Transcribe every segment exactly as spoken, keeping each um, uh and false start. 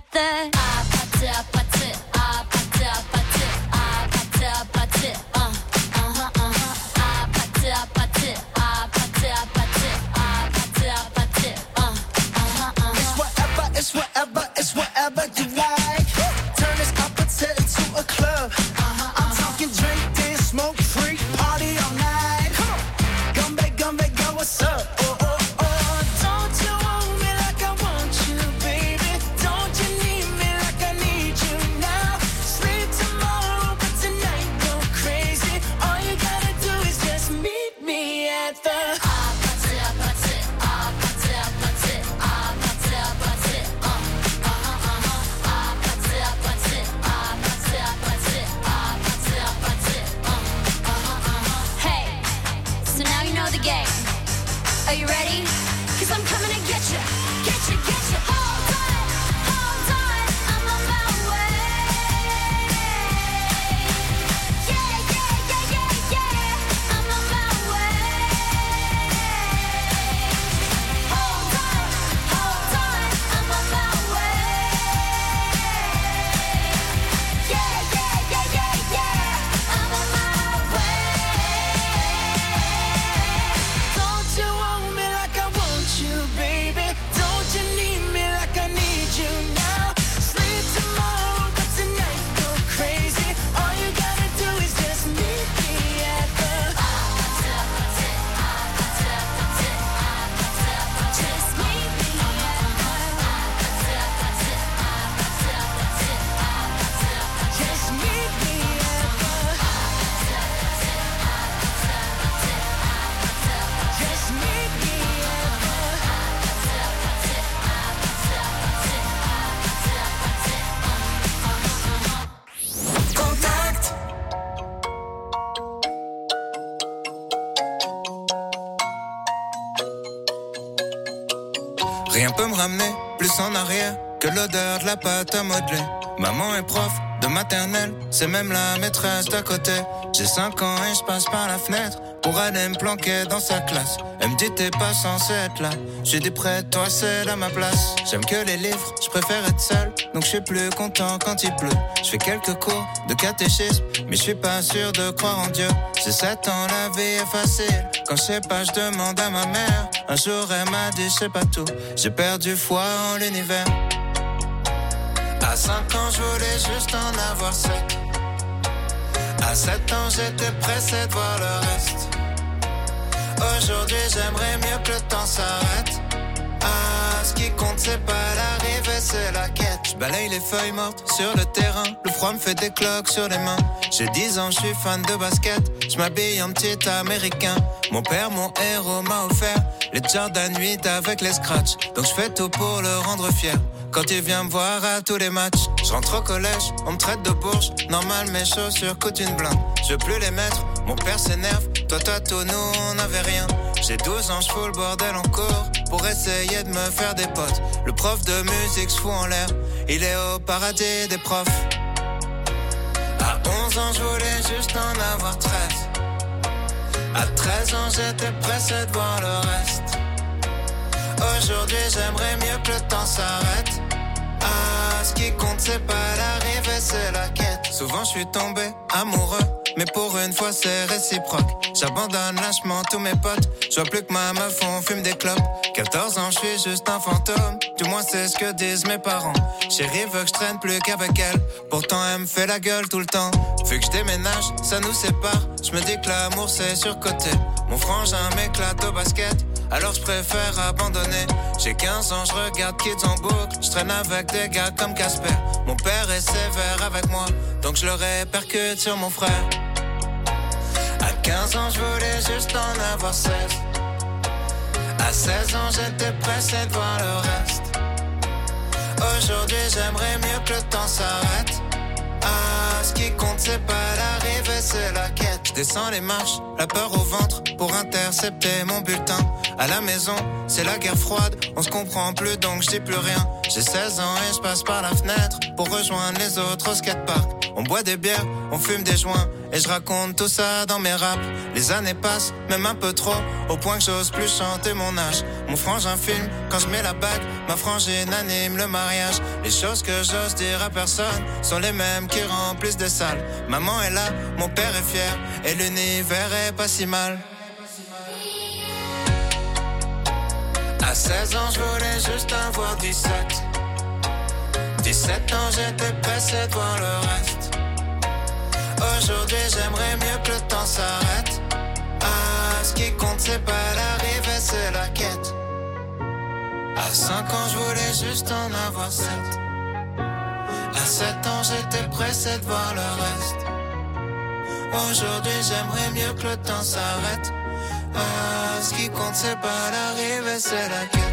at the 아파트 아파트 아파트 아파트 아파트 아파트 uh uh-huh uh-huh 아파트 아파트 아파트 아파트 아파트 아파트 uh uh-huh uh-huh It's whatever it's whatever it's whatever you like. Turn this opposite into a club. Uh-huh, I'm talking drink, dance, smoke, freak, party all night. Come on, come back, come back, girl, what's up? Oh, oh, oh, don't you want me like I want you, baby? Don't you need me like I need you now? Sleep tomorrow, but tonight go crazy. All you gotta do is just meet me at the 아파트, 아파트, 아파트, 아파트, 아파트, 아파트, uh, uh-huh, uh-huh, 아파트, 아파트, 아파트, 아파트, 아파트, 아파트, uh, uh-huh, uh-huh. Hey, so now you know the game. Are you ready? Cause I'm coming to get you, get you, get you. Hold on, hold on, I'm on my way. Yeah, yeah, yeah, yeah, yeah, I'm on my way. Hold on, hold on, I'm on my way. Yeah, yeah, yeah, yeah, yeah, I'm on my way. Don't you want me like I want you, baby? Don't you need me like I need you now? Sleep tomorrow, but tonight go crazy. All you gotta do is just meet me at the 아파트 아파트 아파트 아파트 아파트 아파트 Just meet me at the 아파트 아파트 아파트 아파트 아파트 아파트 just meet me at the 아파트 아파트 아파트 아파트 아파트 아파트 just meet me at the 아파트 아파트 아파트 아파트 아파트 아파트 contact. Rien peut me ramener plus en arrière que l'odeur de la pâte à modeler. Maman est prof de maternelle, c'est même la maîtresse d'à côté. J'ai cinq ans et je passe par la fenêtre pour aller me planquer dans sa classe. Elle me dit t'es pas censé être là. J'ai dit près de toi c'est à ma place. J'aime que les livres, je préfère être seul, donc je suis plus content quand il pleut. Je fais quelques cours de catéchisme, mais je suis pas sûr de croire en Dieu. J'ai sept ans, la vie est facile. Quand je sais pas, je demande à ma mère. Un jour elle m'a dit je sais pas tout. J'ai perdu foi en l'univers. À cinq ans, je voulais juste en avoir sept. À sept ans, j'étais pressé de voir le reste. Aujourd'hui, j'aimerais mieux que le temps s'arrête. Ah, ce qui compte, c'est pas l'arrivée, c'est la quête. Je balaye les feuilles mortes sur le terrain. Le froid me fait des cloques sur les mains. J'ai dix ans, je suis fan de basket. Je m'habille en petit américain. Mon père, mon héros, m'a offert les Jordan huit avec les scratchs. Donc je fais tout pour le rendre fier. Quand il vient me voir à tous les matchs, je rentre au collège, on me traite de bourge. Normal, mes chaussures coûtent une blinde. Je veux plus les mettre, mon père s'énerve. Toi, toi, tout, nous, on n'avait rien. J'ai douze ans, je fous le bordel en cours pour essayer de me faire des potes. Le prof de musique se fout en l'air, il est au paradis des profs. À onze ans, je voulais juste en avoir treize. À treize ans, j'étais pressé de voir le reste. Aujourd'hui, j'aimerais mieux que le temps s'arrête. Ah, ce qui compte, c'est pas l'arrivée, c'est la quête. Souvent, je suis tombé amoureux, mais pour une fois, c'est réciproque. J'abandonne lâchement tous mes potes. Je vois plus que ma meuf, on fume des clopes. quatorze ans, je suis juste un fantôme. Du moins, c'est ce que disent mes parents. Chérie veut que je traîne plus qu'avec elle. Pourtant, elle me fait la gueule tout le temps. Vu que je déménage, ça nous sépare. Je me dis que l'amour, c'est surcoté. Mon frangin m'éclate au basket. Alors je préfère abandonner. J'ai quinze ans, je regarde Kids en boucle. Je traîne avec des gars comme Casper. Mon père est sévère avec moi, donc je le répercute sur mon frère. À quinze ans, je voulais juste en avoir seize. À seize ans, j'étais pressé de voir le reste. Aujourd'hui, j'aimerais mieux que le temps s'arrête. Ah, ce qui compte, c'est pas l'arrivée, c'est la quête. Je descends les marches, la peur au ventre, pour intercepter mon bulletin. À la maison, c'est la guerre froide, on se comprend plus donc je dis plus rien. J'ai seize ans et je passe par la fenêtre pour rejoindre les autres au skatepark. On boit des bières, on fume des joints Et je raconte tout ça dans mes raps. Les années passent, même un peu trop, au point que j'ose plus chanter mon âge. Mon frangin filme quand je mets la bague, ma frangine anime le mariage. Les choses que j'ose dire à personne sont les mêmes qui remplissent des salles. Maman est là, mon père est fier, et l'univers est pas si mal. À seize ans, je voulais juste avoir dix-sept. dix-sept ans, j'étais pressé de voir le reste. Aujourd'hui, j'aimerais mieux que le temps s'arrête. Ah, ce qui compte, c'est pas l'arrivée, c'est la quête. À cinq ans, je voulais juste en avoir sept. À sept ans, j'étais pressé de voir le reste. Aujourd'hui, j'aimerais mieux que le temps s'arrête. Ah, ce qui compte, c'est pas l'arrivée, c'est la quête.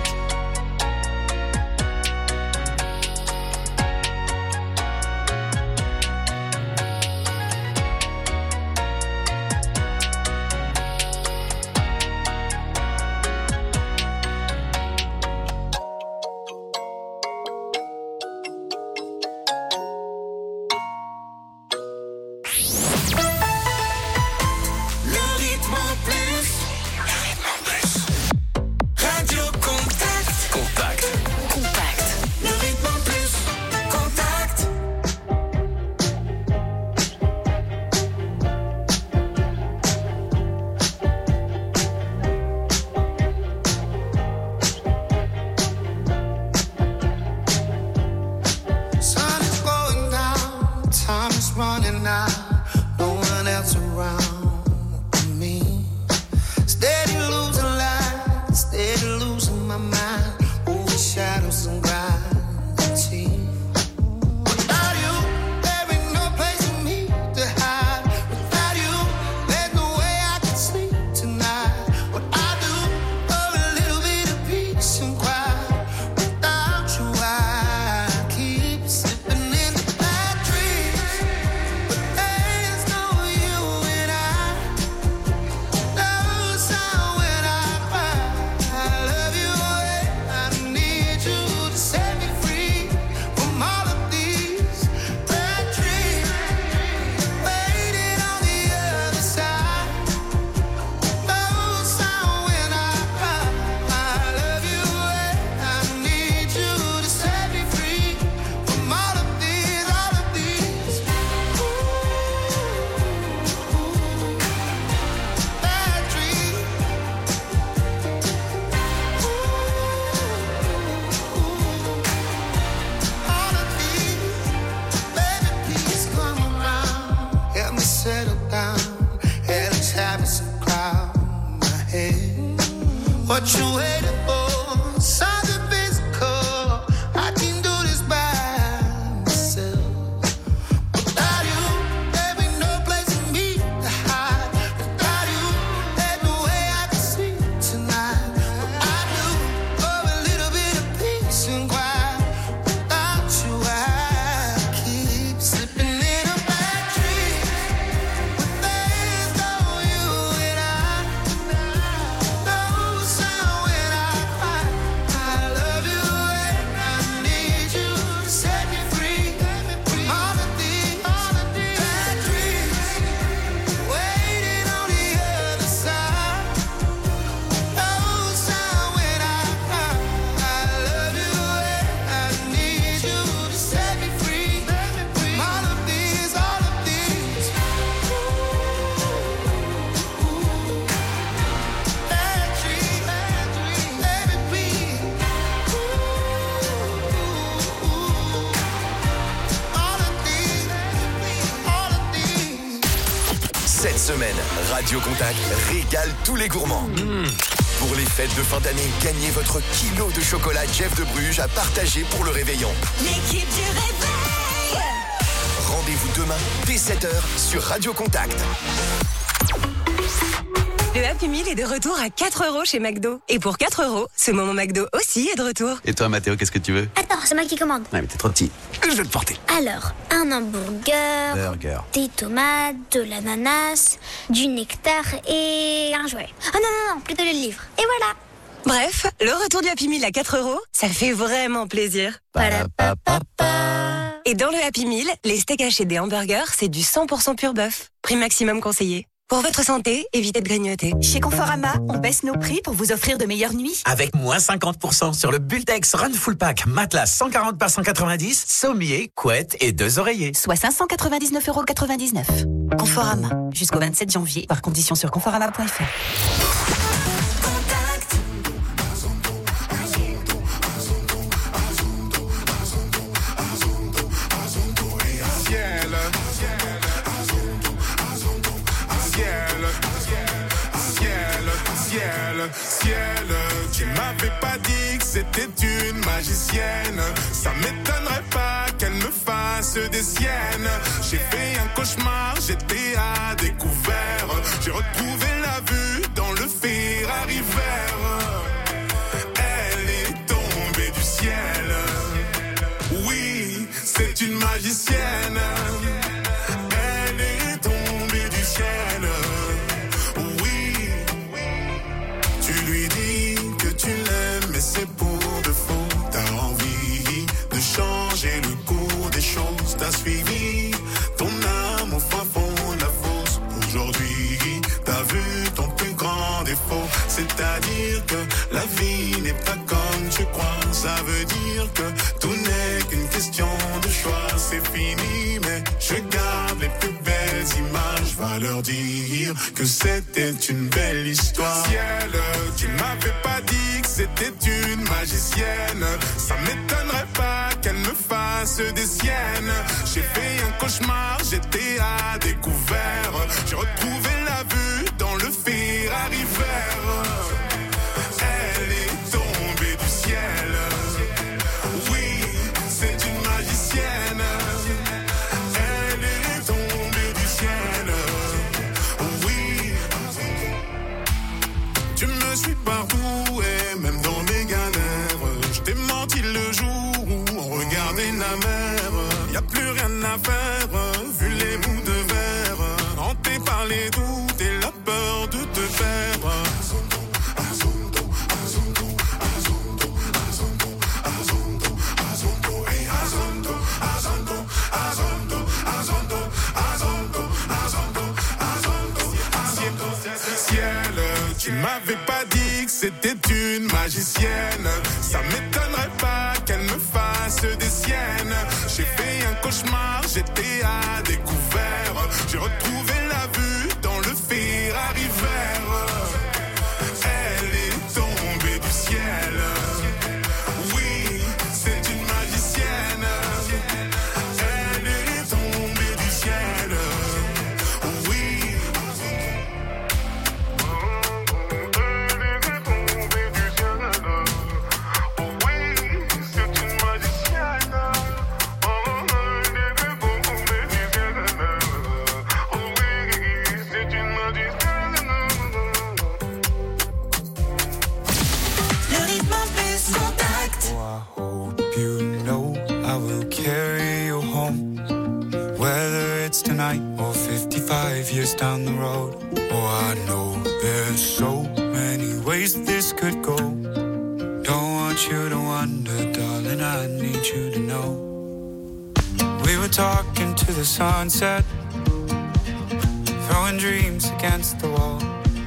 Radio Contact régale tous les gourmands. Mmh. Pour les fêtes de fin d'année, gagnez votre kilo de chocolat Jeff de Bruges à partager pour le réveillon. L'équipe du réveil. Rendez-vous demain dès sept heures sur Radio Contact. Le Happy Meal est de retour à quatre euros chez McDo. Et pour quatre euros, ce moment McDo aussi est de retour. Et toi, Mathéo, qu'est-ce que tu veux? Attends, c'est moi qui commande. Ouais, mais t'es trop petit. Je vais te porter. Alors, un hamburger, Burger. des tomates, de l'ananas, du nectar et un jouet. Oh non, non, non, plutôt le livre. Et voilà. Bref, le retour du Happy Meal à quatre euros, ça fait vraiment plaisir. Palapapapa. Et dans le Happy Meal, les steaks hachés des hamburgers, c'est du cent pour cent pur bœuf. Prix maximum conseillé. Pour votre santé, évitez de grignoter. Chez Conforama, on baisse nos prix pour vous offrir de meilleures nuits. Avec moins cinquante pour cent sur le Bultex Run Full Pack, matelas cent quarante par cent quatre-vingt-dix, sommier, couette et deux oreillers. Soit cinq cent quatre-vingt-dix-neuf euros quatre-vingt-dix-neuf. Conforama, jusqu'au vingt-sept janvier, par condition sur conforama point f r. Ciel, tu m'avais pas dit que c'était une magicienne. Ça m'étonnerait pas qu'elle me fasse des siennes. J'ai fait un cauchemar, j'étais à découvert. J'ai retrouvé la vue dans le Ferrari vert. Elle est tombée du ciel. Oui, c'est une magicienne. Elle est tombée du ciel. Mais c'est pour de faux, t'as envie de changer le cours des choses. T'as suivi ton âme au fin fond de la fosse. Aujourd'hui, t'as vu ton plus grand défaut. C'est-à-dire que la vie n'est pas comme tu crois. Ça veut dire que tout n'est qu'une question de choix. C'est fini, mais je garde les plus belles images. Va leur dire que c'était une belle histoire. Ciel, tu m'avais pas dit que c'était une magicienne. Ça m'étonnerait pas qu'elle me fasse des siennes. J'ai fait un cauchemar, j'étais à découvert. J'ai retrouvé la vue dans le Ferrari vert. Elle est tombée du ciel. Oui, c'est une magicienne. Elle est tombée du ciel. Oui, tu me suis partout et même dans mes galères. Je t'ai menti le jour où on regardait la mer. Y'a plus rien à faire, vu les bouts de verre. Hanté par les doutes et la peur de te perdre. Ciel, tu m'avais pas dit que c'était une magicienne. Ça m'étonnerait pas qu'elle me fasse des siennes. J'ai fait un cauchemar, j'étais à découvert. J'ai retrouvé la vue dans le Ferrari vert. Elle est tombée du ciel. Oui, c'est une magicienne. Elle est tombée du ciel. Oui. Tonight or fifty-five years down the road. Oh, I know there's so many ways this could go. Don't want you to wonder, darling, I need you to know. We were talking to the sunset, throwing dreams against the wall.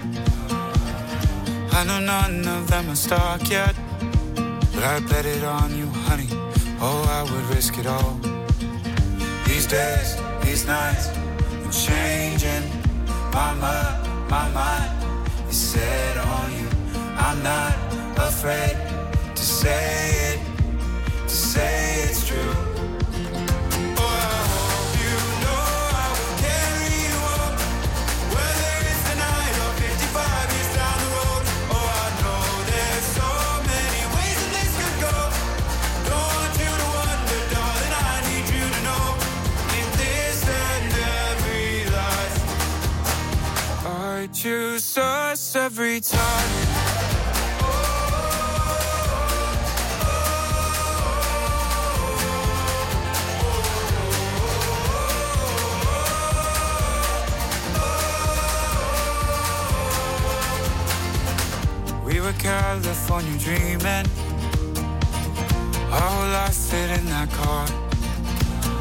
I know none of them are stuck yet, but I bet it on you, honey. Oh, I would risk it all. These days, these nights, I'm changing my mind, my mind is set on you. I'm not afraid to say it, to say it's true. Oh, I hope you know I will carry you up, whether it's tonight or fifty-five years down the road. Oh, I know there's so many ways that this could go. Don't want you to wonder, darling, I need you to know. I choose us every time. We were California dreaming, our whole life fit in that car.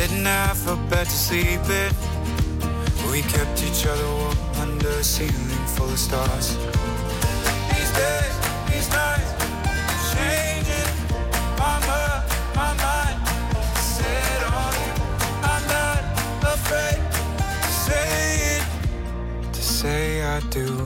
didn't have a bed to sleep in. We kept each other warm under a ceiling full of stars. These days, these nights, changing my mind, my mind. Set on you, I'm not afraid to say it, to say I do.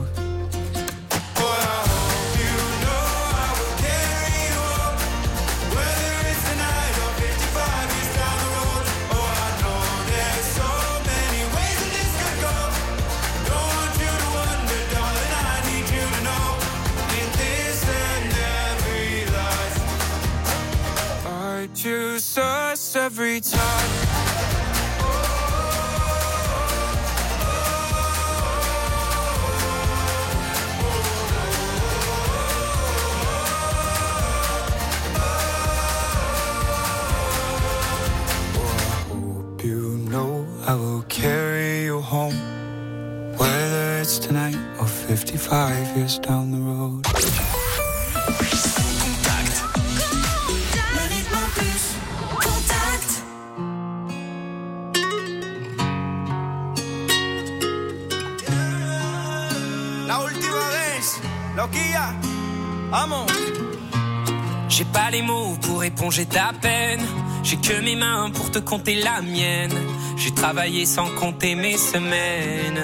Choose us every time. I will carry you home, whether it's tonight or fifty-five years down the road. Contact. Le rythme plus. Contact. La última vez, loquilla, vamos. J'ai pas les mots pour éponger ta peine. J'ai que mes mains pour te compter la mienne. J'ai travaillé sans compter mes semaines.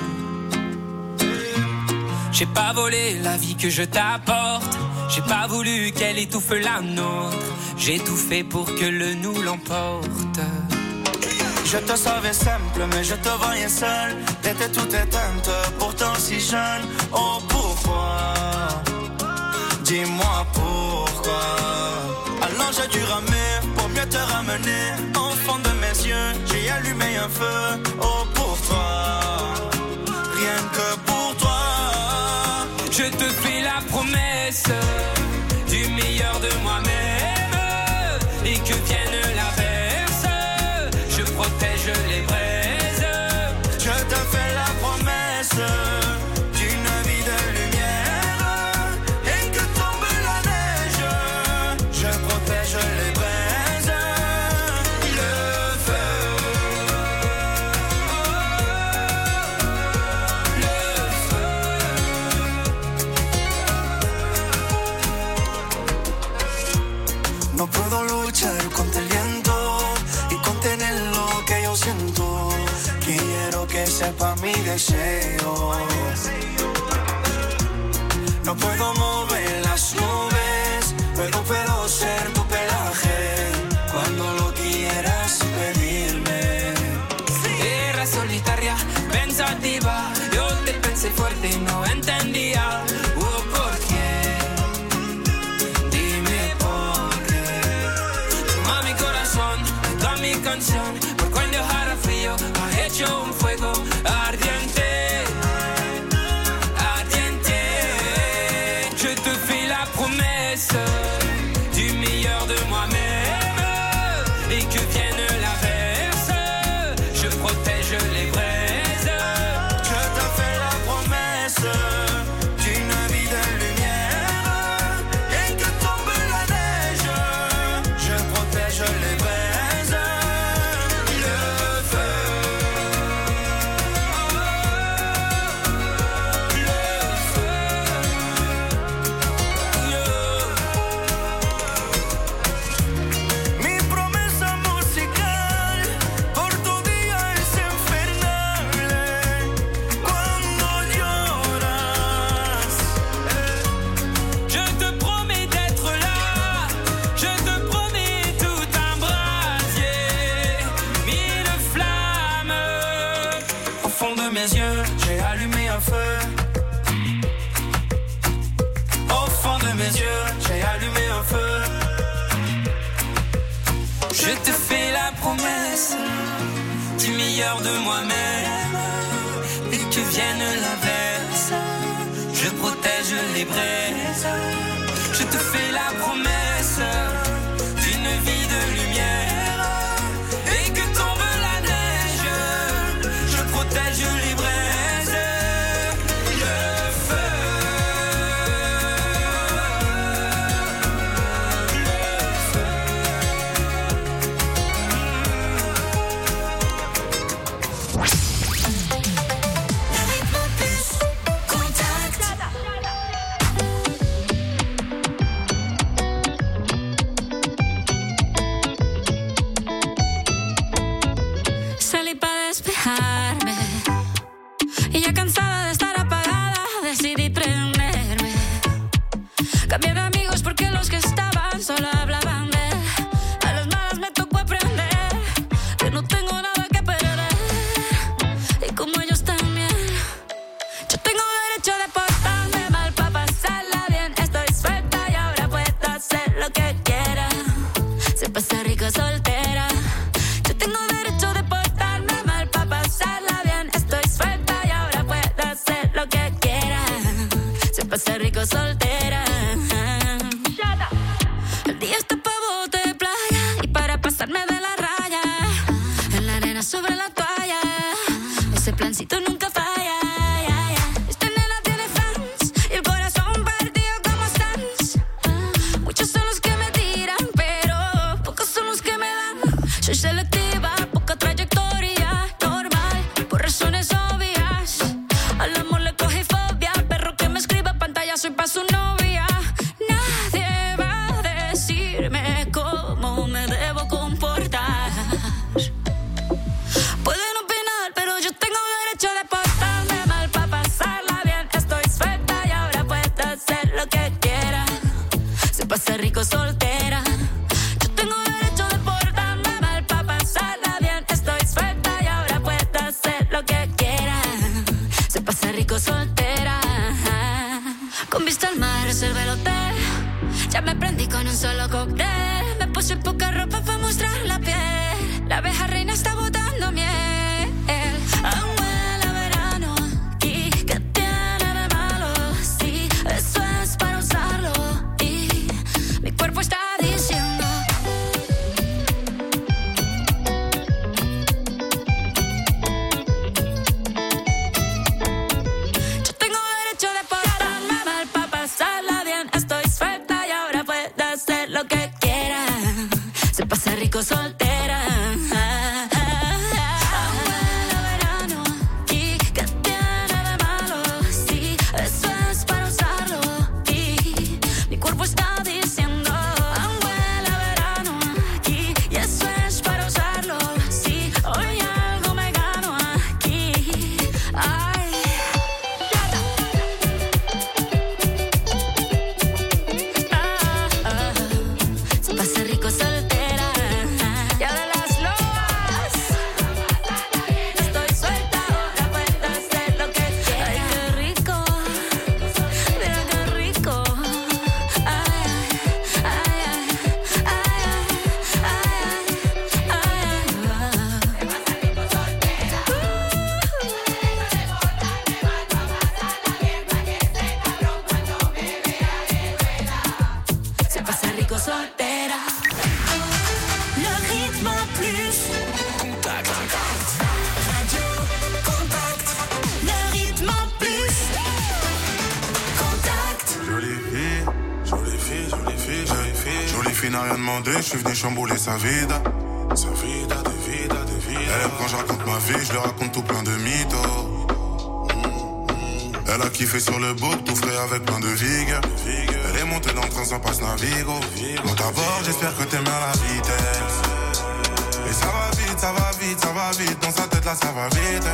J'ai pas volé la vie que je t'apporte. J'ai pas voulu qu'elle étouffe la nôtre. J'ai tout fait pour que le nous l'emporte. Je te savais simple, mais je te voyais seule. T'étais toute éteinte, pourtant si jeune. Oh pourquoi? Dis-moi pourquoi. Alors j'ai dû ramer pour mieux te ramener. Au fond de mes yeux, j'ai allumé un feu. Oh pour toi, rien que pour toi. Je te fais la promesse du meilleur de moi-même. Et que vienne l'averse, je protège les braises. Je te fais la promesse d'une vie de lumière. Et que tombe la neige, je protège les braises. Le feu, le feu. No puedo luchar contra el viento y contener lo que yo siento. Quiero que sepa mi deseo. No puedo mover las nubes, pero puedo ser tu pelaje cuando lo quieras pedirme. Era solitaria, pensativa. Yo te pensé fuerte y no entendía. Oh, ¿por qué? Dime por qué. Toma mi corazón, toda mi canción. Por cuando hará frío, ha hecho un fuego ardiente. Ardiente. Je te fais la promesse du meilleur de moi-même. Et que vienne l'averse, je protège les braises. Je te fais la promesse d'une vie de lumière. Et que tombe la neige, je protège les braises. Le feu, le feu, mi promesa musical por tu día es infernal. Cuando lloras, Je te promets d'être là. Je te promets tout un brasier. Mille flammes. au fond de mes yeux, j'ai allumé un feu. Au fond de mes yeux, j'ai allumé un feu. Je te fais la promesse du meilleur de moi-même. Et que vienne l'averse, je protège les braises. Je te fais la promesse d'une vie de lumière. Et que tombe la neige, je protège les braises. Le feu, le feu. alejarme. Y ya cansada de estar apagada, decidí prenderme. Cambié de amigos porque los que estaban solo hablaban de él. A las malas me tocó aprender que no tengo nada que perder. Y como ellos también, yo tengo derecho de portarme mal pa' pasarla bien. Estoy suelta y ahora puedo hacer lo que quiera. Se pasa rico soltera. Yo tengo derecho de portarme mal pa' pasarla bien. Estoy suelta y ahora puedo hacer lo que quiera. Se pasa rico soltera. El día está pa' bote de playa y para pasarme de la raya. En la arena sobre la toalla. Ese plancito nunca falla. Esta nena tiene fans y el corazón partido como Sans. Muchos son los que me tiran, pero pocos son los que me dan. Soy selectiva, poca trayectoria, normal, por razones obvias. Al amor le cogí fobia, perro que me escriba pantalla, soy pa' su novia. Nadie va a decirme cómo me debo comportar. Pueden opinar, pero yo tengo derecho de portarme mal pa' pasarla bien. Estoy suelta y ahora puedo hacer lo que quiera. Se pasa rico soltera. Yo tengo derecho de portarme mal pa' pasarla bien. Estoy suelta y ahora puedo hacer lo que quiera. Se pasa rico soltera. Con vista al mar reservé el hotel. Ya me prendí con un solo cóctel. Me puse poca ropa para mostrar la piel. La abeja reina está botando miel. Aún huele a verano. ¿Y qué tiene de malo? Sí, eso es para usarlo. Y mi cuerpo está diciendo. Yo tengo derecho de portarme mal pa' pasarla bien. Estoy suelta y ahora puedo hacer lo que quiera. Se pasa rico soltera. Aún huele a verano. ¿Y qué tiene de malo? Sí, eso es para usarlo. Y mi cuerpo está diciendo. Aún huele a verano. Aquí, y eso es para usarlo. Sí, hoy algo me gano aquí. Ay. Ah, ah. Se pasa rico soltera. Y ahora las lobas. Estoy suelta, ahora puedo hacer lo que quiera. Ay, qué rico. Mira qué rico. Ay, ay, ay, ay, ay, Se pasa rico soltera. Le rythme plus. Contact. Radio Contact. Le rythme plus. Contact. Jolie fille, jolie fille, jolie fille, jolie fille. Jolie fille n'a rien demandé, je suis venu chambouler sa vida. Sa vida, de vida, de vida. Elle aime quand je raconte ma vie, je lui raconte tout plein de mythos. Elle a kiffé sur le book, tout frais avec plein de vigueur. Elle est montée dans le train sans passe Navigo. Monte à bord, j'espère que t'aimes bien la vitesse. Et ça va vite, ça va vite, ça va vite. Dans sa tête là, ça va vite.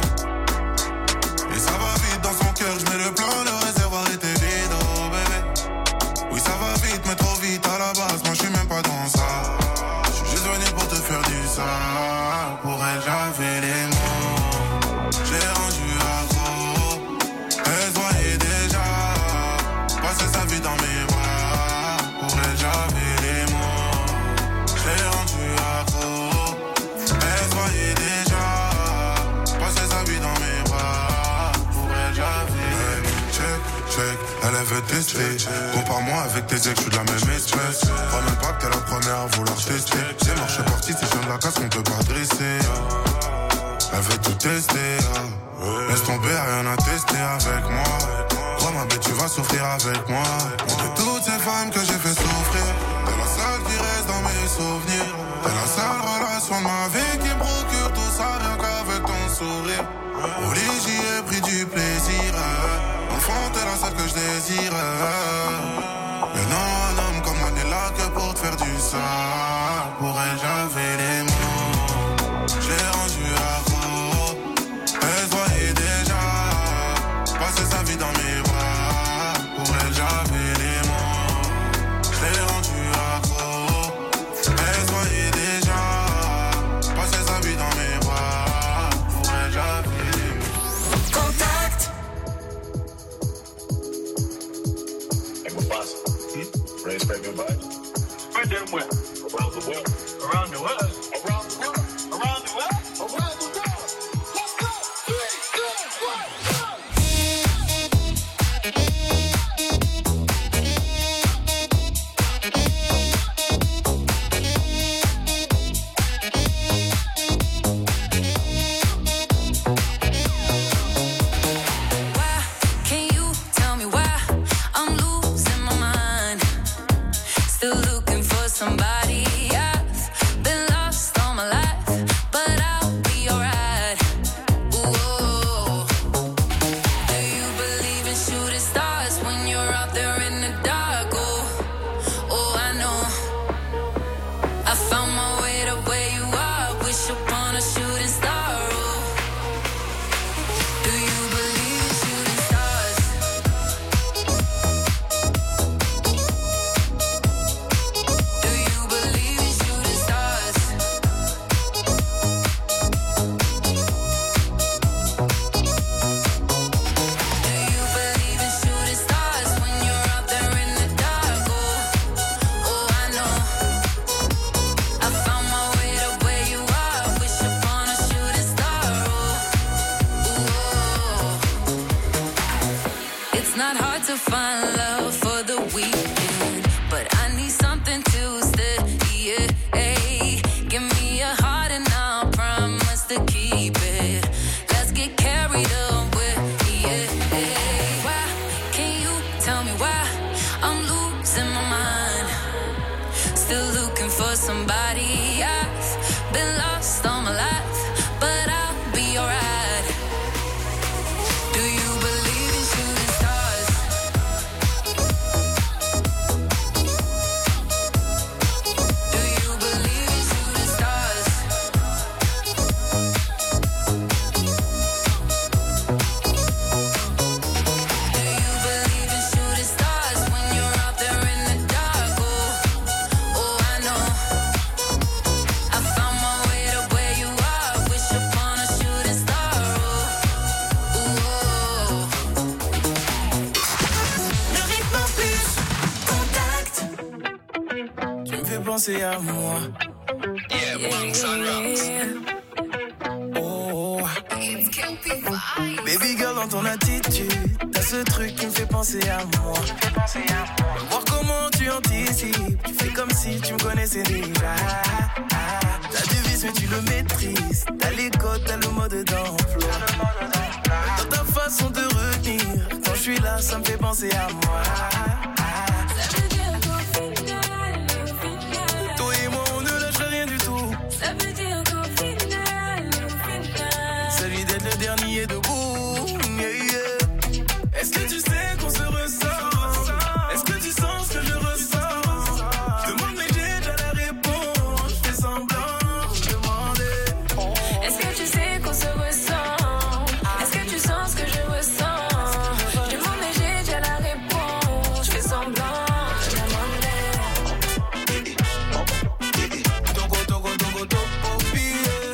Et ça va vite dans son cœur, je mets le plan, le réservoir était vide, oh bébé. Oui, ça va vite, mais trop vite à la base. Moi, je suis même pas dans ça. Je suis juste venu pour te faire du sale. Pour elle, j'avais les mots. J'ai rendu accro. Elle se voyait déjà passer sa vie dans mes bras. Pour elle, j'avais les mots. J'ai rendu accro. Elle se voyait déjà passer sa vie dans mes bras. Pour elle, j'avais check, check. Elle veut tester. Compare-moi avec tes ex, je suis de la même espèce. Crois même pas que t'es la première à vouloir tester. C'est marche parti, c'est jeune de la casse qu'on peut pas dresser. Elle veut tout tester. Laisse tomber, rien à tester avec moi. Crois-moi, mais tu vas souffrir avec moi. De toutes ces femmes que j'ai fait souffrir, t'es la seule qui reste dans mes souvenirs. T'es la seule relation de ma vie qui me procure tout ça rien qu'avec ton sourire. Au lit, j'y ai pris du plaisir. Enfant, t'es la seule que je désire. Mais non, un homme comme moi n'est là que pour te faire du sale. Pour elle, j'avais les mots. J'ai rendu accro. penser à moi. Yeah, bunks and rocks. Oh. Baby girl, dans ton attitude, t'as ce truc qui me fait penser à moi. Voir comment tu anticipes, tu fais comme si tu me connaissais déjà. T'as du vice mais tu le maîtrises, t'as les codes, t'as le mode d'emploi. Dans ta façon de retenir, quand je suis là, ça me fait penser à moi. Ça veut dire qu'au final, au final, toi et moi on ne lâche rien du tout. ça veut dire qu'au final, au final, Celui d'être le dernier debout. Yeah, yeah. Est-ce que tu sais qu'on se ressent? Est-ce que tu sens ce que je ressens? Je demande mais j'ai déjà la réponse. Je fais semblant, je demandais. est-ce que tu sais qu'on se ressent? Est-ce que tu sens ce que je ressens? Je demande mais j'ai déjà la réponse. Je fais semblant, je demandais. Togo, togo, togo, togo, pire.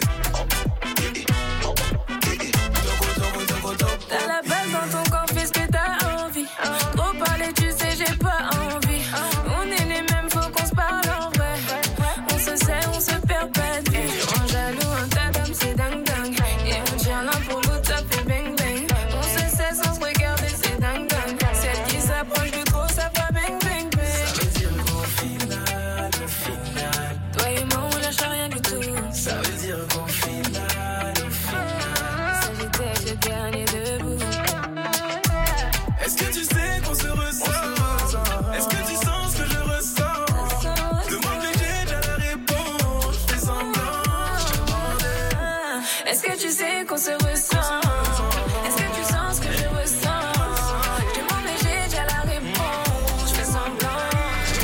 Togo, togo, togo, togo. T'as la balle dans ton corps, fais ce que t'as envie. Trop parler, tu sais, j'ai pas envie. On est les mêmes, faut qu'on se parle en vrai. On se sait, on se perd pas de vue. Tu rends jaloux, un tas d'âme, c'est dingue dingue. Et on tient l'un pour l'autre, ça fait bang bang. On se sait sans se regarder, c'est dingue dingue. Celle qui s'approche de trop, ça fera bang bang bang. Ça veut dire qu'au final, au final, Toi et moi, on lâche rien du tout. ça veut dire qu'au final, au final. Ça j'étais le dernier debout. Est-ce que tu sais qu'on se ressent? Est-ce que tu sens ce que je ressens? Demande mais j'ai déjà la réponse. Je fais semblant, je demandais. Est-ce que tu sais qu'on se ressent? Est-ce que tu sens ce que je ressens? Je demande mais j'ai déjà la réponse. Je fais semblant, je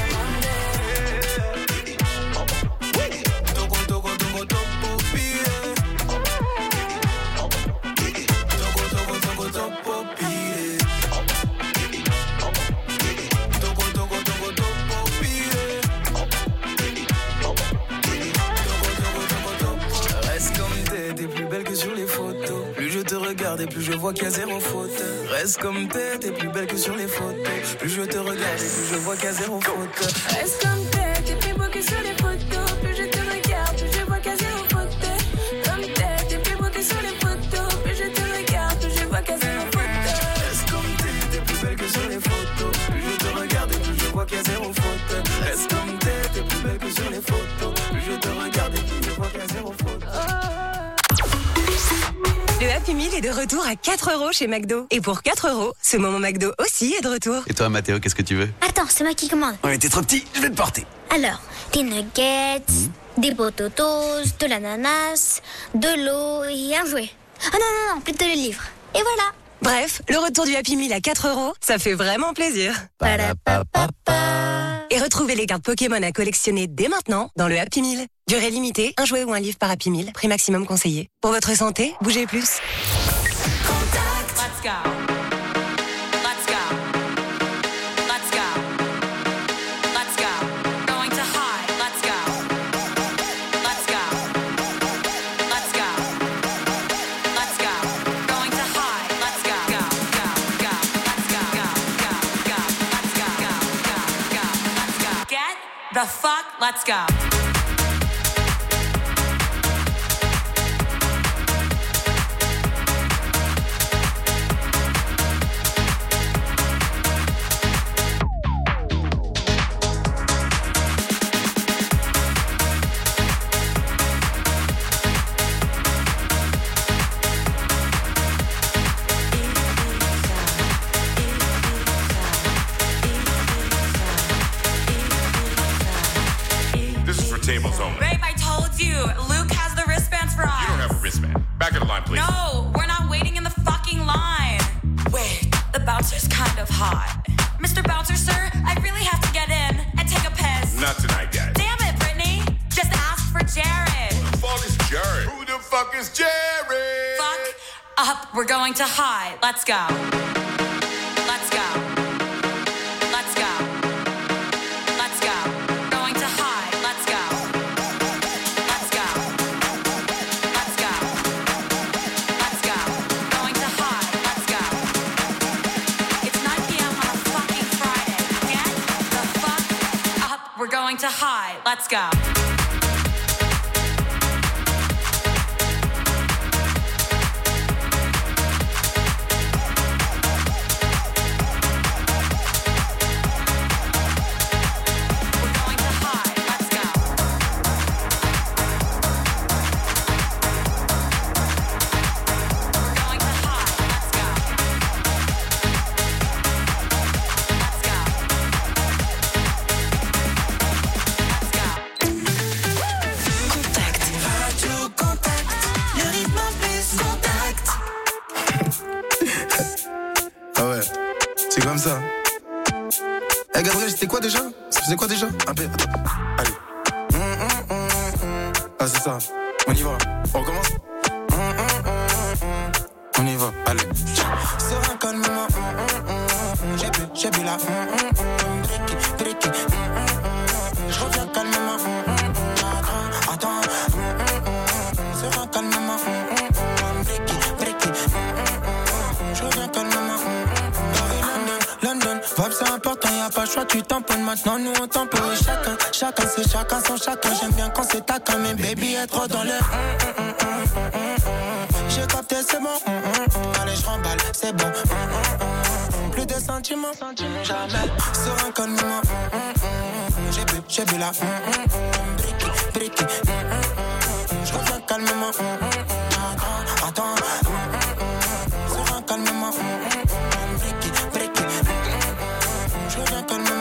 demandais. Togo, togo, togo, togo, pire. Togo, togo, togo, togo, pire. Togo, togo, togo, togo, pire. Reste comme t'es, t'es plus belle que sur les photos. Plus je te regarde et plus je vois qu'il y a zéro faute. Reste comme t'es, t'es plus belle que sur les photos. Plus je te regarde et plus je vois qu'il y a zéro faute. Reste comme t'es, t'es plus beau que sur les photos. Plus je te regarde, plus je vois qu'à zéro faute. Comme t'es, t'es plus beau que sur les photos. Plus je te regarde, plus je vois qu'à zéro faute. Reste comme t'es, t'es plus belle que sur les photos. Plus je te regarde et plus je vois qu'il y a zéro faute. Reste comme t'es, t'es plus belle que sur les photos. Plus je te regarde et plus je vois qu'il y a zéro faute. Le Happy Meal est de retour à quatre euros chez McDo. Et pour quatre euros, ce moment McDo aussi est de retour. Et toi, Mathéo, qu'est-ce que tu veux? Attends, c'est moi qui commande. Ouais, t'es trop petit, je vais te porter. Alors, des nuggets, des potatoes, de l'ananas, de l'eau et un jouet. Ah non, non, non, plutôt le livre. Et voilà. Bref, le retour du Happy Meal à quatre euros, ça fait vraiment plaisir. Et retrouvez les cartes Pokémon à collectionner dès maintenant dans le Happy Meal. Durée limitée, un jouet ou un livre par Happy Meal, prix maximum conseillé. Pour votre santé, bougez plus. Let's go. Let's go. Let's go. Let's go. Going to high. Let's go. Let's go. Let's go. Let's go. Going to high. Let's go. Go, go, go. Let's go. Go, go, go. Let's go. Go, go, go. Let's go. Get the fuck. Let's go. tables only. Babe, I told you. Luke has the wristbands for us. You don't have a wristband. Back of the line, please. No, we're not waiting in the fucking line. Wait, the bouncer's kind of hot. Mister Bouncer, sir, I really have to get in and take a piss. Not tonight, guys. Damn it, Brittany. Just ask for Jared. Who the fuck is Jared? Who the fuck is Jared? Fuck up. We're going to high. Let's go. Let's go. Let's go. Let's go. Going to high. Let's go. Let's go. Let's go. Let's go. Going to high. Let's go. It's nine p.m. on a fucking Friday. Get the fuck up. We're going to high. Let's go. Ça. Eh Gabriel, c'était quoi déjà? Ça faisait quoi déjà? Un peu. Attends. Allez. Mmh, mmh, mmh, mmh. Ah, c'est ça. On y va. On recommence. Mmh, mmh, mmh, mmh. On y va. Allez. Serein, calme-moi. Mmh, mmh, mmh. J'ai bu, j'ai bu là. Mmh, mmh, bricky, bricky. Mmh, mmh. Je reviens calmement. Mmh, mmh. Attends, attends. Mmh, mmh. Serein, calmement. Mmh, bricky, bricky. Mmh, mmh. Je reviens calmement. Vibe c'est important, y'a pas le choix, tu tamponnes. Maintenant nous on tamponne. Chacun, chacun c'est chacun son chacun. J'aime bien quand c'est taquin, mais baby est trop dans le. J'ai capté, c'est bon. Allez je remballe, c'est bon. Plus de sentiments, jamais. Serein calmement. J'ai bu, j'ai bu là. Bricky, bricky. Je reviens calmement. Attends, attends. Serein calmement. Bricky, bricky. Je reviens calmement.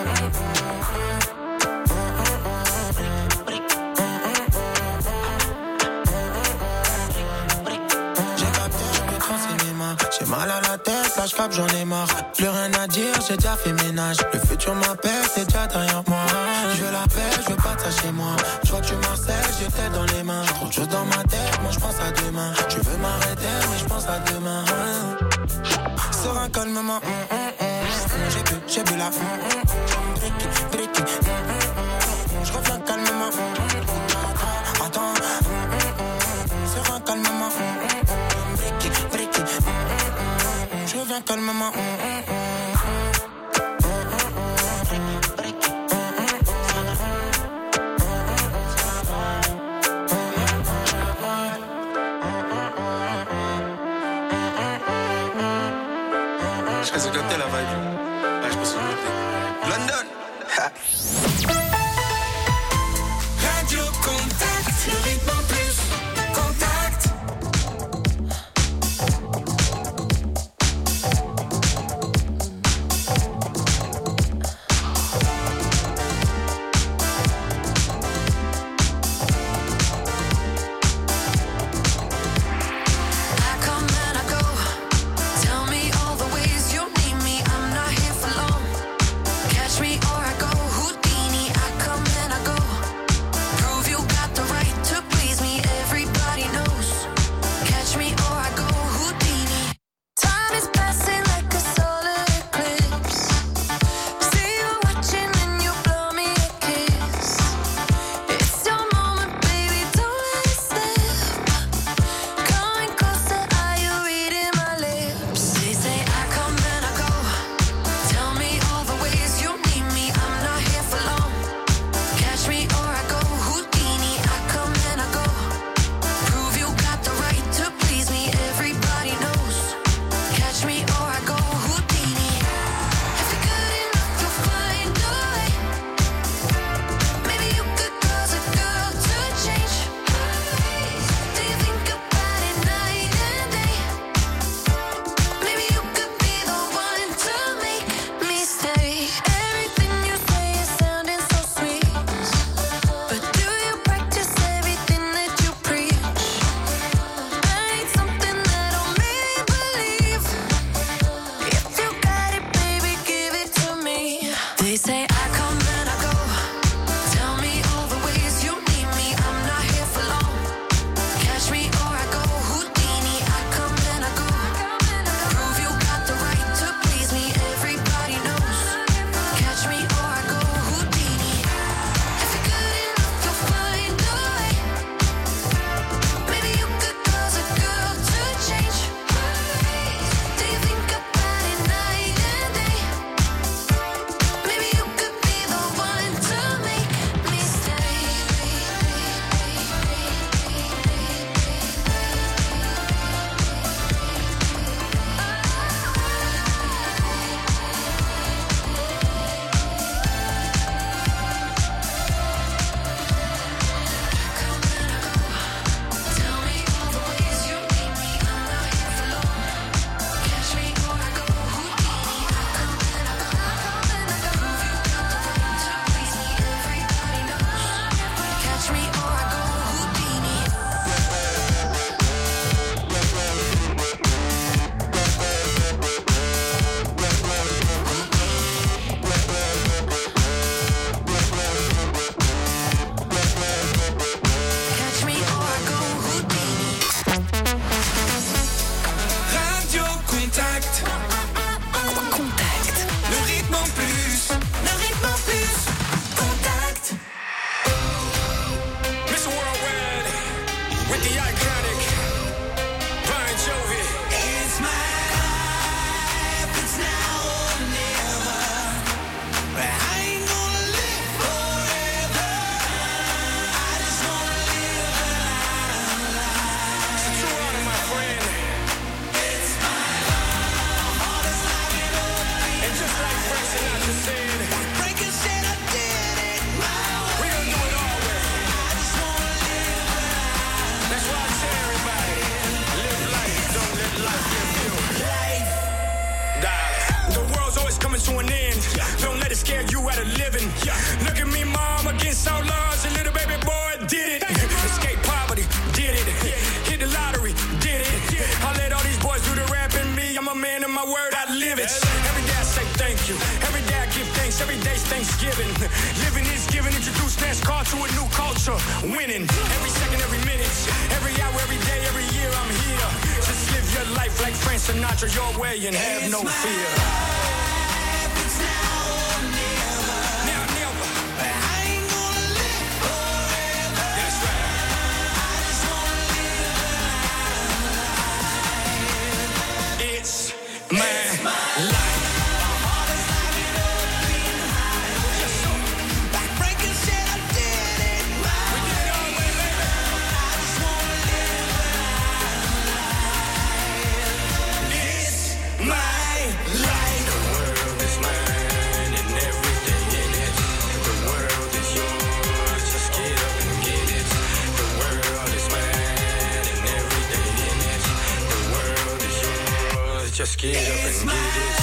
J'ai capté, je vais transcer mes mains. J'ai mal à la tête, là je capte, j'en ai marre. Plus rien à dire, j'ai déjà fait ménage. Le futur m'appelle, c'est déjà derrière moi. Je veux la paix, je veux pas ça chez moi. Je vois que tu m'harcèles, j'ai tête dans les mains. Trop de choses dans ma tête, moi je pense à demain. Tu veux m'arrêter, mais je pense à demain. Serein calmement. J'ai bu, j'ai bu la bricky, bricky. Je reviens calmement. Attends, serein calmement. Bricky, bricky. Je reviens calmement. Je sais que t'es la vibe. Là, je pense que c'est London. Radio Contact, le rythme en plus. Contact. I come and I go. Tell me all the ways you need me. I'm not to an end. Don't let it scare you out of living. Look at me, mom, against all odds. A little baby boy did it. Escape poverty, did it. Hit the lottery, did it. I let all these boys do the rap and me. I'm a man of my word, I live it. Every day I say thank you. Every day I give thanks. Every day's Thanksgiving. Living is giving. Introduce NASCAR to a new culture. Winning. Every second, every minute. Every hour, every day, every year I'm here. Just live your life like Frank Sinatra your way and have no fear. Just get up and get it.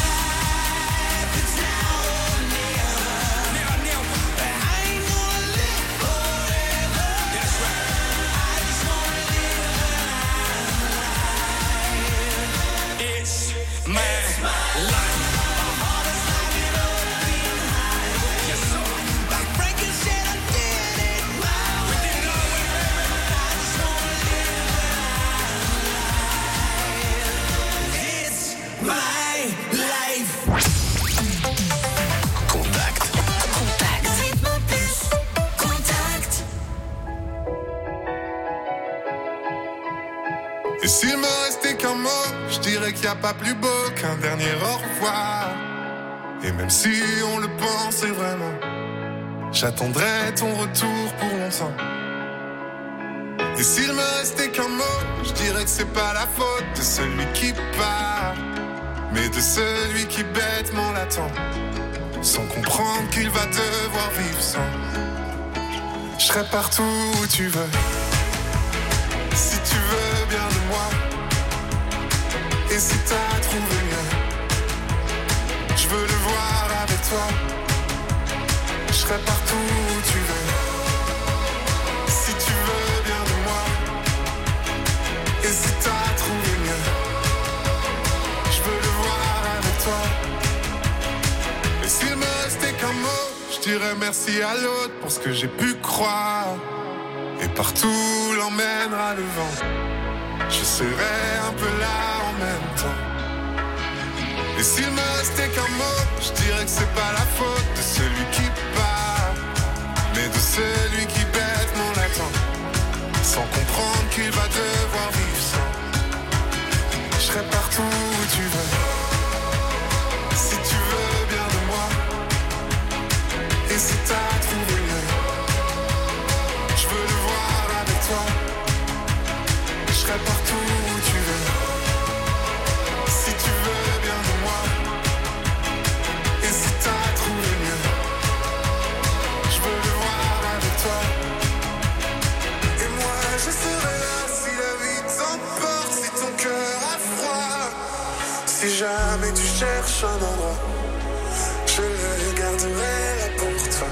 Et s'il me restait qu'un mot, je dirais qu'il n'y a pas plus beau qu'un dernier au revoir. Et même si on le pensait vraiment, j'attendrai ton retour pour longtemps. Et s'il me restait qu'un mot, je dirais que c'est pas la faute de celui qui part, mais de celui qui bêtement l'attend, sans comprendre qu'il va devoir vivre sans. Je serai partout où tu veux, si tu veux bien de moi. Et si t'as trouvé mieux, je veux le voir avec toi. Je serai partout où tu veux, si tu veux bien de moi. Et si t'as trouvé mieux, je veux le voir avec toi. Et s'il me restait qu'un mot, je dirais merci à l'autre pour ce que j'ai pu croire. Et partout l'emmènera le vent, je serai un peu là en même temps. Et s'il me restait qu'un mot, je dirais que c'est pas la faute de celui qui part, mais de celui qui bêtement l'attend, sans comprendre qu'il va devoir vivre sans. Je serai partout où tu veux, si tu veux bien de moi. Et si t'as trouvé mieux, je veux le voir avec toi. Je serai partout où tu veux, si tu veux bien de moi. Et si t'as trouvé mieux, je veux le voir avec toi. Et moi je serai là si la vie t'emporte, si ton cœur a froid. Si jamais tu cherches un endroit, je le garderai là pour toi.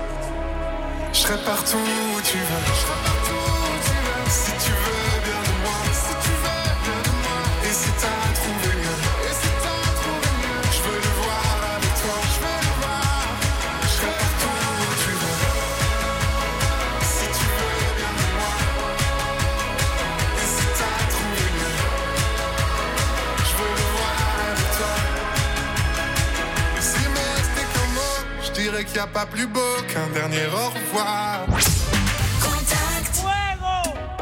Je serai partout où tu veux, je serai partout où tu veux. Si tu veux bien de moi, si tu veux bien de moi. Et si t'as trouvé mieux, et si t'as trouvé mieux, je veux le voir avec toi, je veux le voir. Je serai partout où tu veux, si tu veux bien de moi. Et si t'as trouvé mieux, je veux le voir avec toi. Et s'il me restait qu'un mot, je dirais qu'il n'y a pas plus beau qu'un dernier au revoir. Contact. Fuego.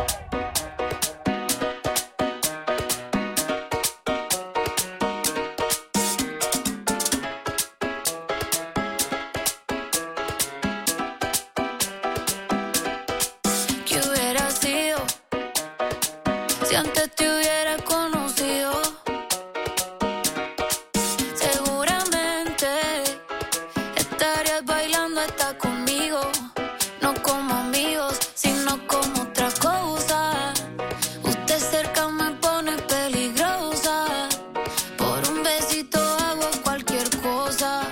¿Qué hubiera sido si antes te hubiera conocido? Seguramente estarías bailando hasta conmigo, no como amigos, sino como otra cosa. Usted cerca me pone peligrosa, por un besito hago cualquier cosa.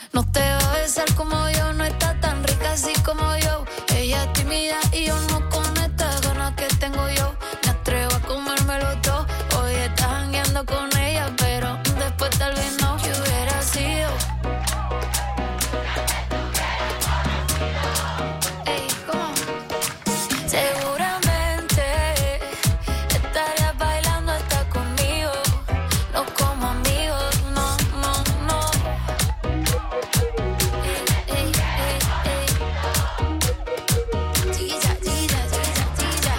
No te va a besar como yo, no está tan rica así como yo. Ella es tímida y yo no con estas ganas que tengo yo. Me atrevo a comérmelo todo. Hoy estás jangueando con ella, pero después tal vez no. Que hubiera sido. Ey, ¿cómo? Seguramente estarías bailando hasta conmigo. No como amigos, no, no, no. Ey, ey, ey, ey. Chiquilla, chiquilla, chiquilla, chiquilla.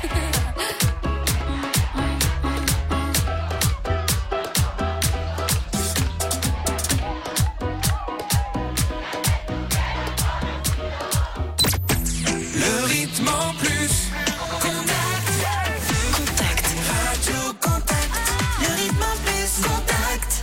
Le rythme en plus. Contact. Contact. Radio Contact. Le rythme en plus. Contact.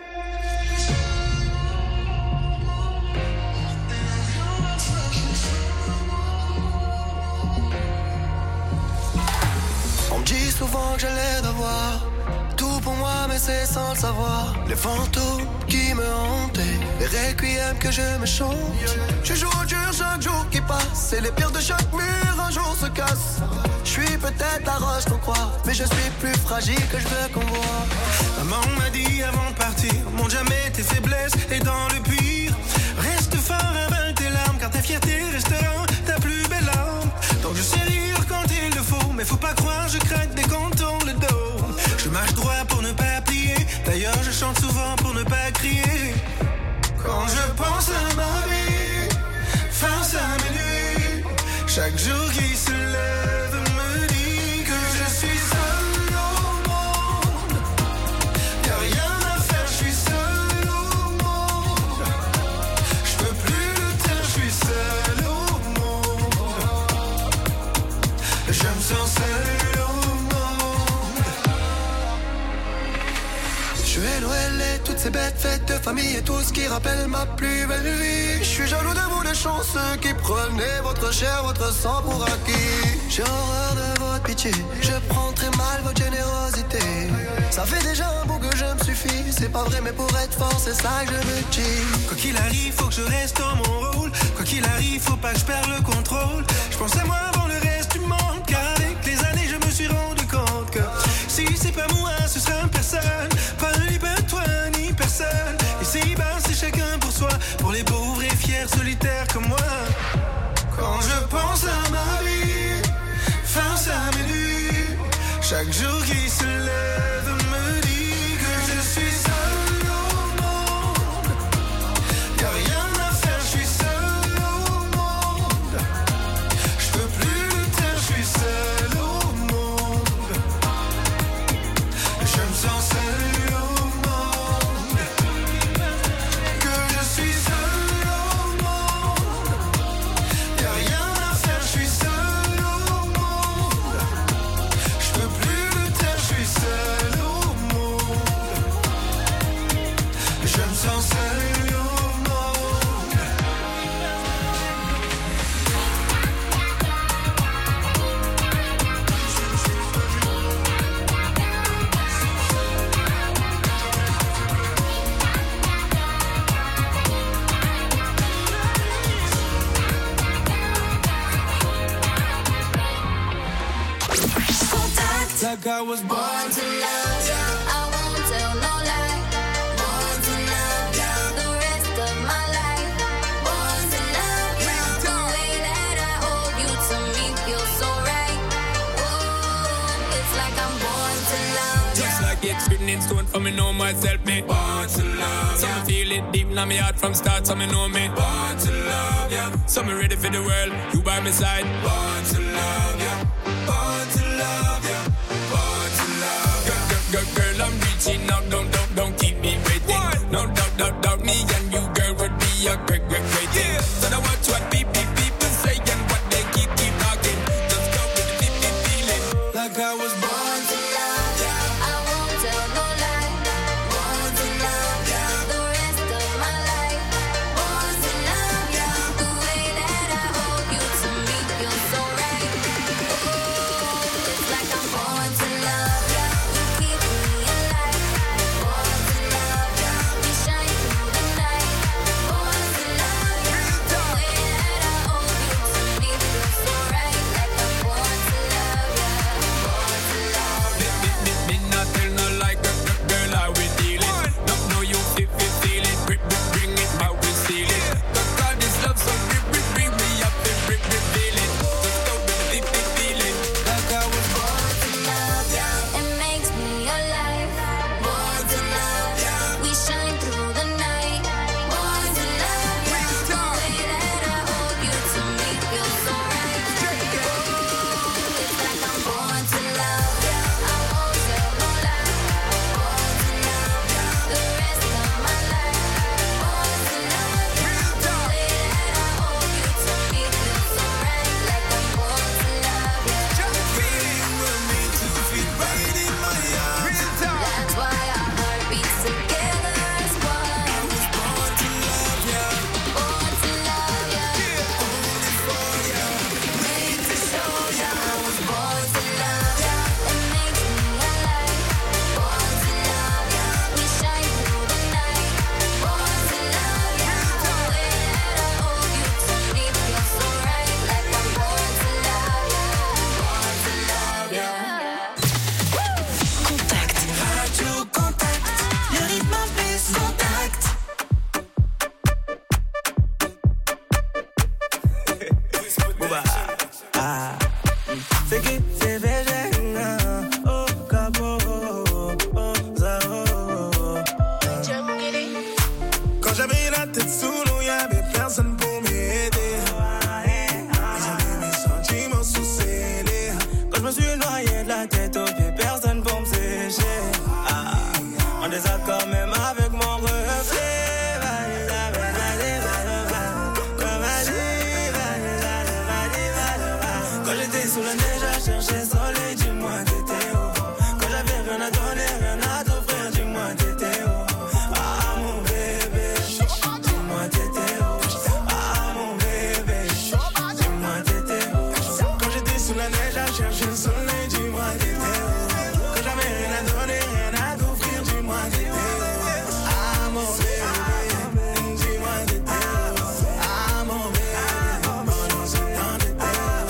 On me dit souvent que j'allais devoir tout pour moi, mais c'est sans le savoir. Les fantômes qui me hantaient, les requiem que je me chante. Je joue au dur chaque jour qui passe, et les pierres de chaque mur un jour se cassent. Je suis peut-être la roche qu'on croit, mais je suis plus fragile que je veux qu'on voit. Maman m'a dit avant de partir, montre jamais tes faiblesses et dans le pire, reste fort, avale tes larmes, car ta fierté restera ta plus belle arme. Donc je sais rire quand il le faut, mais faut pas croire, je craque dès qu'on tourne le dos. Je marche droit pour ne pas plier, d'ailleurs je chante souvent pour ne pas crier. Quand je pense à ma vie, face à mes nuits, chaque jour qui se lève me dit que je suis seul au monde. Y'a rien à faire, je suis seul au monde. Je peux plus le taire, je suis seul au monde. Je me sens seul au monde. Je vais Noël et toutes ces bêtes fêtes de famille et tout ce qui rappelle ma plus belle vie. Je suis jaloux de vous les chanceux qui prenez votre chair, votre sang pour acquis. J'ai horreur de votre pitié, je prends très mal votre générosité. Ça fait déjà un bout que je me suffis, c'est pas vrai mais pour être fort c'est ça que je me dis. Quoi qu'il arrive, faut que je reste dans mon rôle. Quoi qu'il arrive, faut pas que je perde le contrôle. Je pense à moi avant le reste du monde, car avec les années je me suis rendu compte que si c'est pas moi, ce sera personne. Pas ni pas toi ni personne. Ici bas c'est chacun pour soi, pour les pauvres et fiers solitaires comme moi. Quand je pense à ma vie, face à mes nuits, chaque jour qui se lève me dit que je suis seul au monde. Y'a rien à faire, je suis seul au monde. Je peux plus le taire, je suis seul au monde. Je me sens seul au monde. Que je suis seul au monde. Y'a rien à faire, je suis seul au monde. Je peux plus le taire, je suis seul au monde. Je me sens seul au monde. Contact. Like I was born Born to love ya, I won't tell no lie. Born to love ya, the rest of my life. Born to love ya, the way that I hold you to me feels so right. Ooh, it's like I'm born to love ya. Just like it's written in stone for me know myself, me born to love. So me feel it deep in my heart from start, so me know me born to love, yeah. So me ready for the world, you by my side. Born to love, yeah. Born to love, yeah. Born to love, girl, girl, girl, girl, I'm reaching out, don't, don't, don't keep me waiting. What? No doubt, doubt, doubt, me and you, girl, would be a great, great, great thing. Yeah. So now watch what people, people say and what they keep, keep talking. Just go with the deep, deep feeling. like I was born to love ya. I won't tell no lie. Born to love ya, the rest of my life. Born to love ya, the way that I hold you to me feels so right. Ooh, it's like I'm born to love ya. You keep me alive. Born to love ya, we shine through the night. personne pour m'aider. J'ai mis mes sentiments sous scellés. Quand je me suis noyé de la tête aux pieds, personne pour me sécher. Ah, en désaccord même avec mon reflet. Quand j'étais sous la neige à chercher soleil, dis-moi t'étais où? Quand j'avais rien à donner, rien à t'offrir, dis-moi t'étais où? Ah mon bébé, dis-moi t'étais où? Ah mon bébé, dis-moi t'étais où? Quand j'étais sous la neige à chercher le soleil, dis-moi t'étais où? Quand j'avais rien à donner, rien à t'offrir, dis-moi t'étais où? Ah mon bébé, dis-moi t'étais où? Ah mon bébé, pendant ce temps t'étais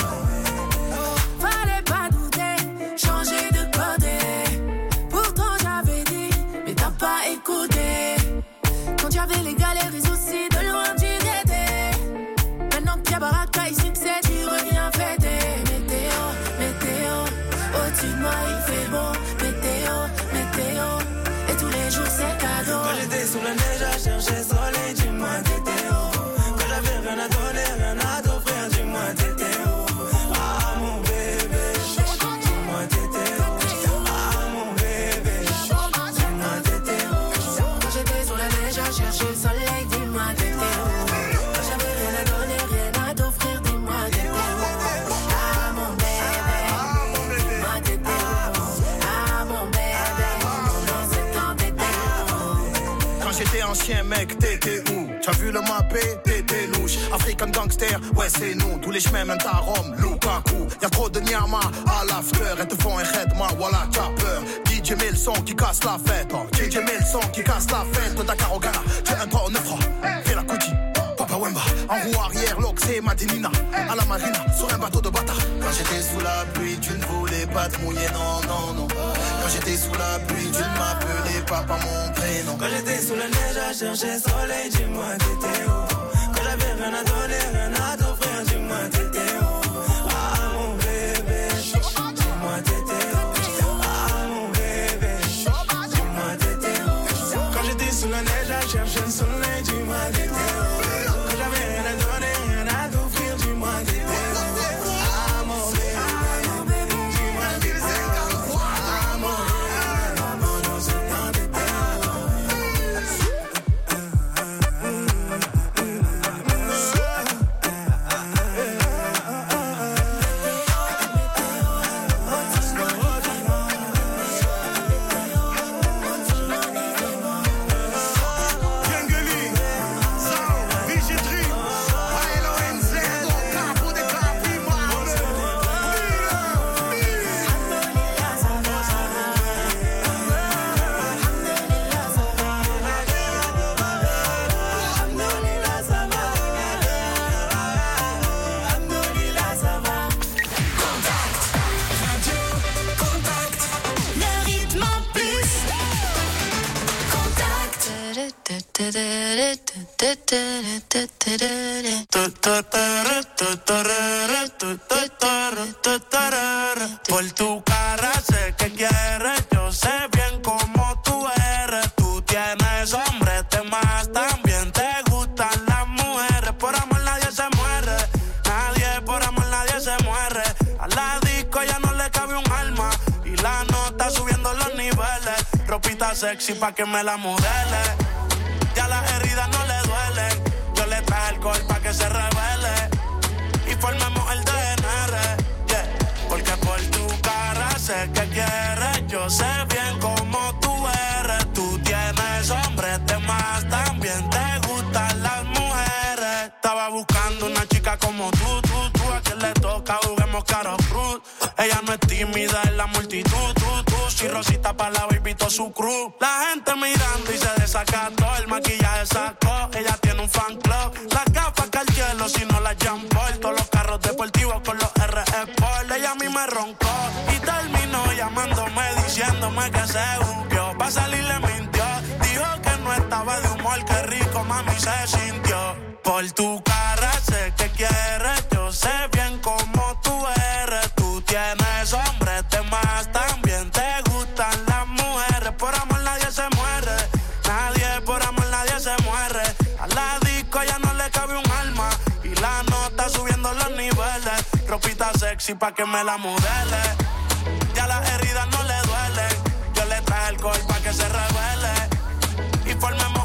où? Fallait pas douter, changer de côté. Pourtant j'avais dit, mais t'as pas écouté. Quand y'avais les galères et soucis, de loin tu t'étais. Maintenant qu'il y a baraka et succès, tu reviens fêter. Météo, météo, au-dessus de moi il fait beau. Météo, météo, et tous les jours c'est cadeau. Quand j'étais sous la neige à chercher soleil, dis-moi t'étais où? Quand j'avais rien à donner, rien à t'offrir, dis-moi t'étais où? Ah mon bébé, dis-moi t'étais où? Ah mon bébé, dis-moi t'étais où? Quand j'étais sur la neige à chercher le soleil, dis-moi t'étais où? Quand j'avais rien à donner, rien à t'offrir, dis-moi t'étais où? Ah mon bébé, dis-moi t'étais où? Ah mon bébé, pendant ce temps t'étais où? Quand j'étais ancien mec, t'étais où? T'as vu le mappé, t'étais louche. African gangster, ouais c'est nous. Tous les chemins mènent à Rome, Lukaku. Y'a trop de nyama à l'after. Elles te font un khedma, voilà t'as peur. D J met le son qui casse la fête. Oh. D J met le son qui casse la fête. Dakar au Ghana, j'ai un trois au neuf francs. Fais la Kuti, Papa Wemba. En roue arrière, l'Oxé, Madinina. À la marina, sur un bateau de bâtard. Quand j'étais sous la pluie, tu ne voulais pas te mouiller, non, non, non. Quand j'étais sous la pluie, tu ne m'appelais pas par mon prénom. Quand j'étais sous la neige à chercher soleil, dis-moi t'étais où? Quand j'avais rien à donner, rien à t'offrir, dis-moi t'étais où? Ah mon bébé, dis-moi t'étais où? Ah mon bébé, dis-moi t'étais où? Quand j'étais sous la neige à chercher le soleil, dis-moi t'étais où? Quand j'avais rien à donner, rien à t'offrir, dis-moi t'étais où? Ah mon bébé, dis-moi t'étais où? Ah mon bébé, pendant ce temps t'étais où? Por tu cara sé que quieres, yo sé bien cómo tú eres. Tú tienes hombres de más, también te gustan las mujeres. Por amor nadie se muere, nadie, por amor nadie se muere. A la disco ya no le cabe un alma y la nota subiendo los niveles. Ropita sexy pa' que me la modele, ya las heridas no le duelen. Yo le traje alcohol pa' que se revele y formemos el D N R, yeah. Porque por tu cara sé que quieres, yo sé bien cómo tú eres. Tú tienes hombres de más, también te gustan las mujeres. Estaba buscando una chica como tú, tú, tú. A quien le toca, juguemos caro cruz. Ella no es tímida en la multitud, tú, tú. Si Rosita pa' la baby, todo su crew. La gente mirando y se desacató, el maquillaje sacó. Ella tiene un fan club, las gafas Cartier, si no las Jean Paul. Todos los carros deportivos con los R Sport. Ella a mí me roncó y terminó llamándome, diciéndome que se buqueó. Pa' salir le mintió, dijo que no estaba de humor. Qué rico mami se sintió. Por tu cara sé que quieres, yo sé bien cómo tú eres. Tú tienes hombres de más, también te gustan las mujeres. Por amor nadie se muere, nadie, por amor nadie se muere. A la disco ya no le cabe un sexy pa' que me la modele. Ya las heridas no le duelen. Yo le traje alcohol pa' que se revele y formemos